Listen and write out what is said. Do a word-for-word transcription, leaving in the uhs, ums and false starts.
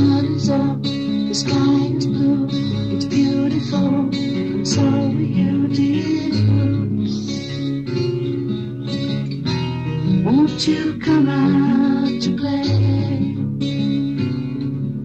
sun is up, the sky is blue, it's beautiful, and so beautiful. Won't you come out?